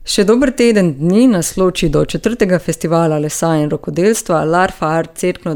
Še dober teden dni nas loči do 4. festivala lesa in rokodelstva Larfa Art Cerkno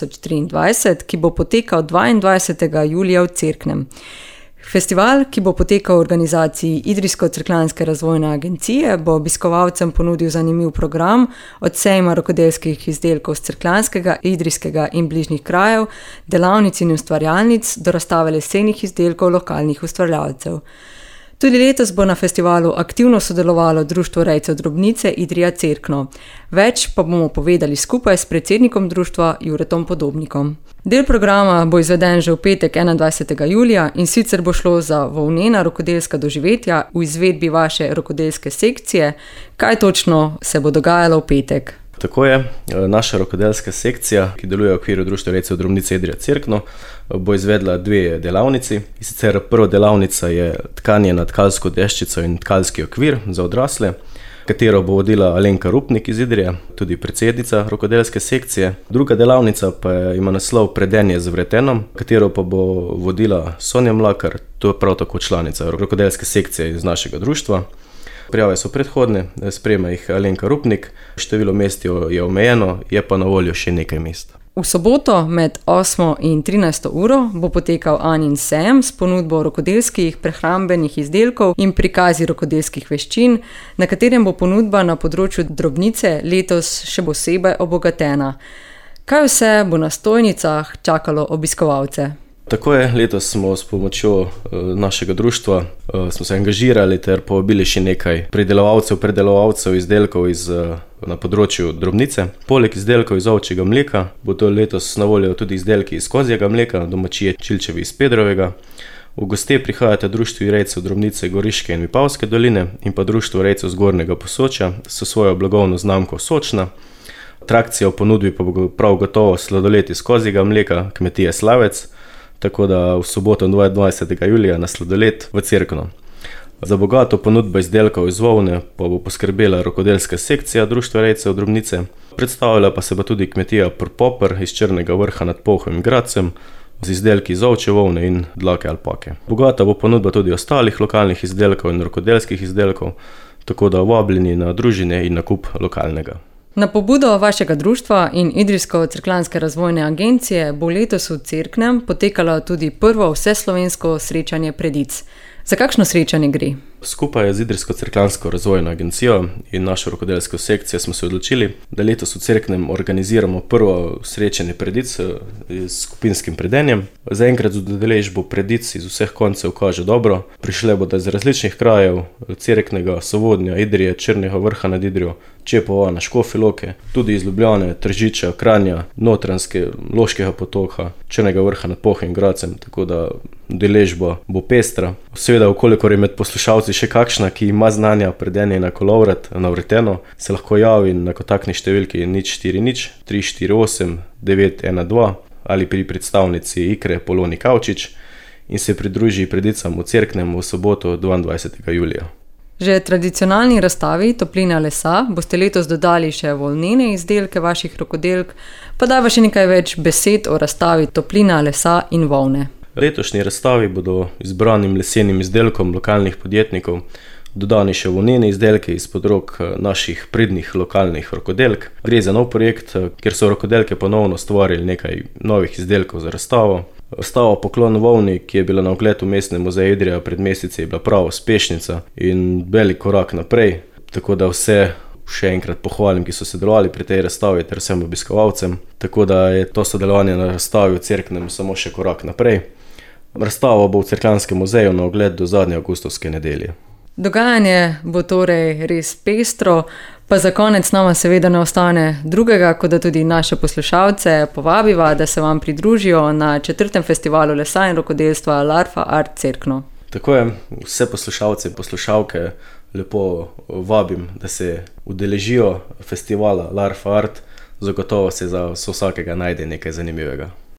2023, ki bo potekal 22. julija v Cerknem. Festival, ki bo potekal v organizaciji Idrijsko-Cerkljanske razvojne agencije, bo obiskovalcem ponudil zanimiv program od sejma rokodelskih izdelkov z Cerkljanskega, Idrijskega in bližnjih krajev, delavnic in ustvarjalnic do razstave lesenih izdelkov lokalnih ustvarjalcev. Tudi letos bo na festivalu aktivno sodelovalo Društvo rejcev drobnice Idrija Cerkno. Več pa bomo povedali skupaj s predsednikom društva Juretom Podobnikom. Del programa bo izveden že v petek 21. julija in sicer bo šlo za volnena rokodelska doživetja v izvedbi vaše rokodelske sekcije. Kaj točno se bo dogajalo v petek? Tako je, naša rokodelska sekcija, ki deluje v okviru Društva rejcev drobnice Idrija Cerkno, bo izvedla dve delavnici. In sicer prva delavnica je tkanje na tkalsko deščico in tkalski okvir za odrasle, katero bo vodila Alenka Rupnik iz Idrije, tudi predsednica rokodelske sekcije. Druga delavnica pa ima naslov Predenje z vretenom, katero pa bo vodila Sonja Mlakar, to je prav tako članica rokodelske sekcije iz našega društva. Prijave so predhodne, sprejema jih Alenka Rupnik, število mest je omejeno, je pa na voljo še nekaj mest. V soboto med 8. in 13. uro bo potekal Anin sejem s ponudbo rokodelskih prehrambenih izdelkov in prikazi rokodelskih veščin, na katerem bo ponudba na področju drobnice letos še posebej obogatena. Kaj vse bo na stojnicah čakalo obiskovalce? Tako je, letos smo s pomočjo našega društva smo se angažirali ter povabili še nekaj predelovalcev izdelkov na področju drobnice. Poleg izdelkov iz ovčjega mleka bo to letos na voljo tudi izdelki iz kozjega mleka, domačije Čilčevi iz Pedrovega. V goste prihajata Društvo rejcev drobnice Goriške in Vipavske doline in pa Društvo rejcev Zgornjega Posočja s svojo blagovno znamko Sočna. Atrakcija v ponudbi pa bo prav gotovo sladoled iz kozjega mleka kmetije Slavec, tako da v soboto 22. julija na sladoled v Cerkno. Za bogato ponudbo izdelkov iz volne pa bo poskrbela rokodelska sekcija Društva rejcev drobnice. Predstavlja pa se bo tudi kmetija Popper iz Črnega Vrha nad Polhom in Gradcem z izdelki iz ovčje volne in dlake alpake. Bogata bo ponudba tudi ostalih lokalnih izdelkov in rokodelskih izdelkov, tako da vabljeni na druženje in nakup lokalnega. Na pobudo vašega društva in Idrijsko-Cerkljanske razvojne agencije bo letos v Cerknem potekalo tudi prvo vseslovensko srečanje predic. Za kakšno srečanje gre? Skupaj z Idrijsko-Cerkljansko razvojno agencijo in našo rokodelsko sekcijo smo se odločili, da letos v Cerknem organiziramo prvo srečanje predic s skupinskim predenjem. Zaenkrat z udeležbo predic iz vseh koncev kaže dobro. Prišle bodo iz različnih krajev, Cerknega, Sovodnja, Idrije, Črnega Vrha nad Idrijo, Čepovana, Škofje Loke, tudi iz Ljubljane, Tržiča, Kranja, Notranjske, Loškega potoka, Črnega Vrha nad Polhom in Gradcem, tako da udeležba bo pestra. Seveda, vkolikor je med poslušalci še kakšna, ki ima znanja predenje na kolovrat, na vreteno, se lahko javi na kontaktni številki 040 348 912 ali pri predstavnici Ikre Poloni Kavčič in se pridruži predicam v Cerknem v soboto 22. julija. Že tradicionalni razstavi Toplina lesa boste letos dodali še volnene izdelke vaših rokodelk, pa dajva še nekaj več besed o razstavi Toplina lesa in volne. Letošnji razstavi bodo izbranim lesenim izdelkom lokalnih podjetnikov dodani še volnene izdelke izpod rok naših pridnih lokalnih rokodelk. Gre za nov projekt, kjer so rokodelke ponovno stvarili nekaj novih izdelkov za razstavo. Razstava Poklon volni, ki je bila na ogled v Mestnem muzeju Idrija pred meseci, je bila prav uspešnica in velik korak naprej, tako da vse še enkrat pohvalim, ki so sodelovali pri tej razstavi ter vsem obiskovalcem, tako da je to sodelovanje na razstavi v Cerknem samo še korak naprej. Razstava bo v Cerkljanskem muzeju na ogled do zadnje avgustovske nedelje. Dogajanje bo torej res pestro, pa za konec nama seveda ne ostane drugega, kot da tudi naše poslušalce povabiva, da se vam pridružijo na 4. festivalu lesa in rokodelstva Larfa Art Cerkno. Tako je, vse poslušalce in poslušalke lepo vabim, da se udeležijo festivala Larfa Art, zagotovo se za vsakega najde nekaj zanimivega.